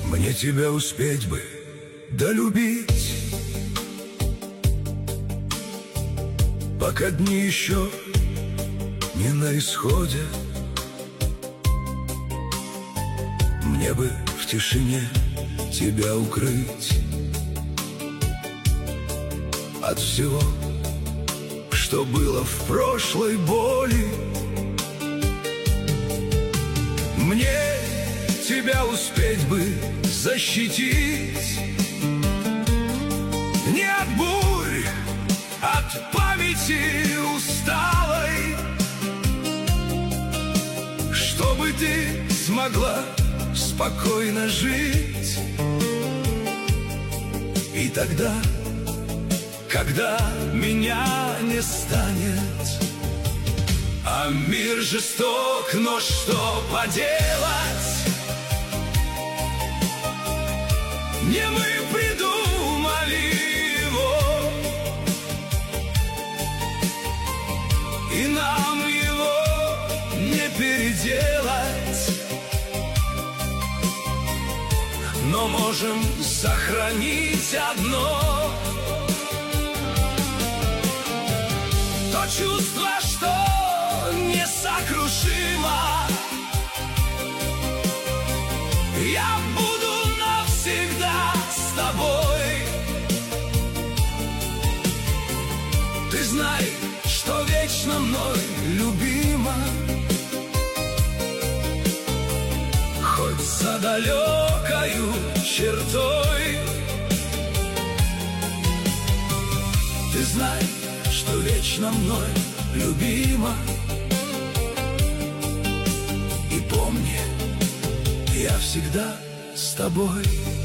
Мне тебя успеть бы долюбить, пока дни еще не на исходе. Мне бы в тишине тебя укрыть от всего, что было в прошлой боли. Мне тебя успеть бы защитить не от бурь, от памяти усталой, чтобы ты смогла спокойно жить. И тогда, когда меня не станет, а мир жесток, но что поделать? Не мы придумали его, и нам его не переделать. Но можем сохранить одно: то чувство, что несокрушимо. Я буду навсегда с тобой. Ты знай, что вечно мной любима, хоть за далекою чертой. Ты знай, что вечно мной любима, и помни, я всегда с тобой.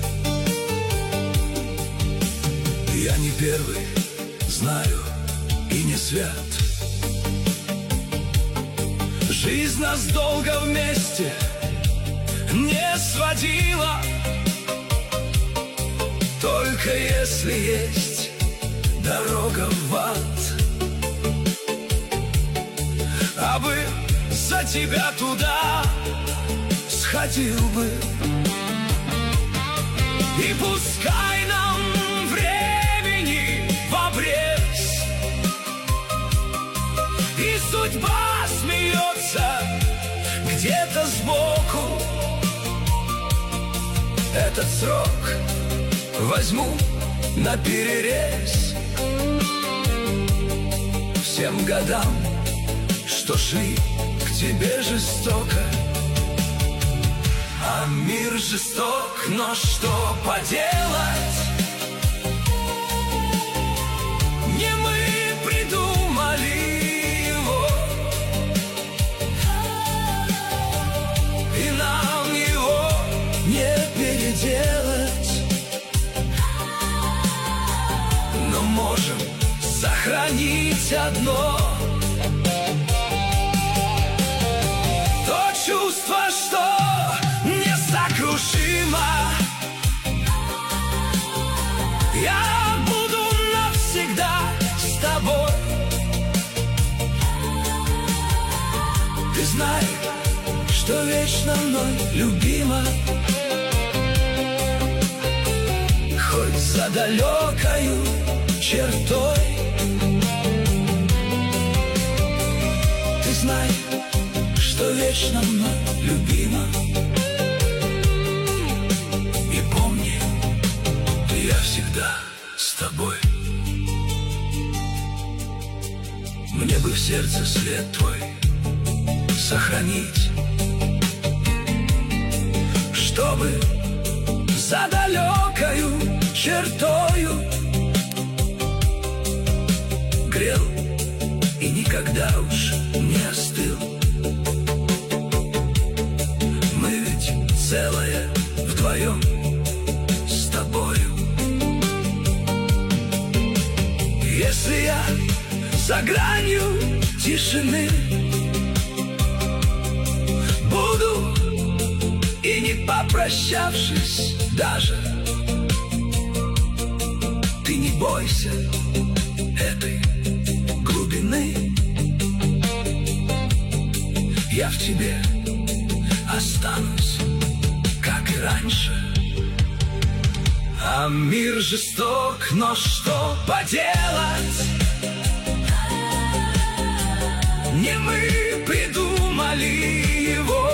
Я не первый, знаю, и не свят. Жизнь нас долго вместе не сводила. Только если есть дорога в ад, а бы за тебя туда сходил бы. И пускай нам времени в обрез, и судьба смеется где-то сбоку. Этот срок возьму наперерез всем годам, что шли к тебе жестоко. А мир жесток, но что поделать? Не мы придумали его, и нам его не переделать. Но можем сохранить одно: то чувство, что несокрушимо. Я буду навсегда с тобой. Ты знай, что вечно мной любима, хоть за далекою чертой. Ты знай, что вечно мной любима, и помни, я всегда с тобой. Мне бы в сердце след твой сохранить, чтобы за далекою чертою грел и никогда уж не остыл. Мы ведь целое вдвоем с тобою. Если я за гранью тишины буду, и не попрощавшись даже, ты не бойся этой глубины. Я в тебе останусь, как и раньше. А мир жесток, но что поделать? Не мы придумали его,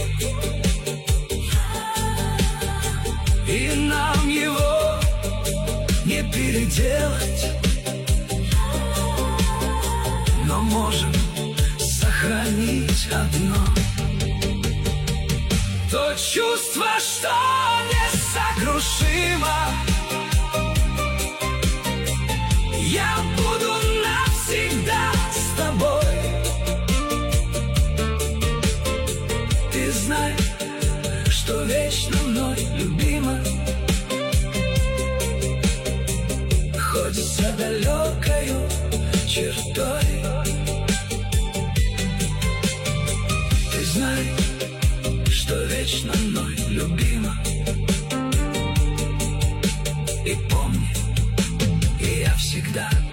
и нам его не переделать. Но можем сохранить одно: то чувство, что несокрушимо. Я буду навсегда с тобой. Ты знай, что вечно мной любима, хоть за далекою чертой. Ты знай, что вечно мной любима, и помни, и я всегда